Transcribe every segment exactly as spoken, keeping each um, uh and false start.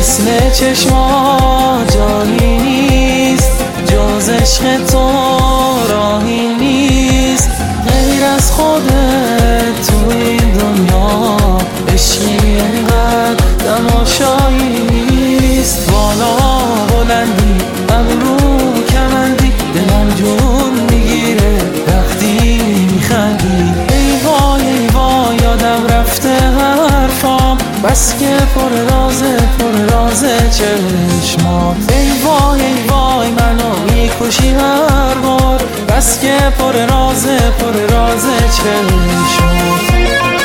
مثل چشما جایی نیست، جز عشق تو راهی نیست. غیر از خودت تو این دنیا عشقی اینقدر تماشایی نیست. بالا بلندی ابرو کمندی، دلم جون میگیره وقتی میخندی. ای وای ای وای یادم رفته حرفام، بس که پر رازه پر رازه چشمات. ای وای ای وای منو میکشی هر بار، بس که پر رازه پر رازه چشمات.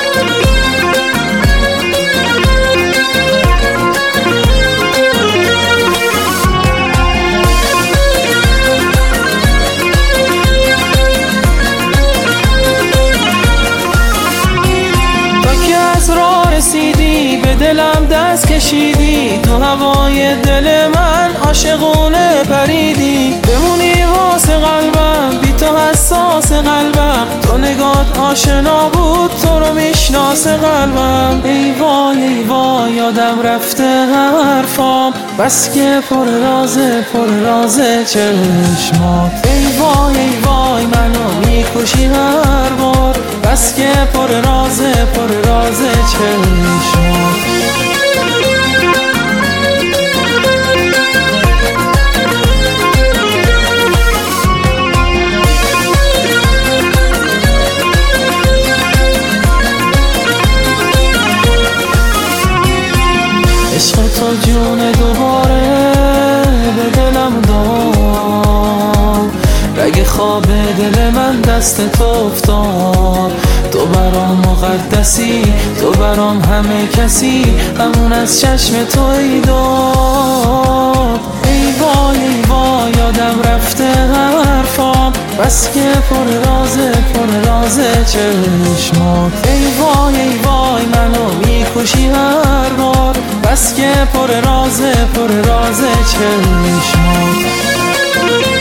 رسیدی به دلم دست کشیدی، تو هوای دل من عاشقونه پریدی. بمونی واسه قلبم بی تو حساس قلبم، تو نگات آشنا بود تو رو میشناس قلبم. ای وای ای وای یادم رفته حرفام، بس که پر رازه پر رازه چشمات. ای وای ای وای منو میکشی هر بار، بس که پر رازه پر رازه چشمات. عشق تو جون دوباره به دلم داد، رگ خواب دل من دست تو افتاد. تو برام مقدسی تو برام همه کسی، همون از چشم تو ای داد. ای وای ای وای یادم رفته حرفام، بس که پر رازه پر رازه چشمات. ای وای ای وای منو میکشی هر بار، بس که پر رازه پر رازه چشمات.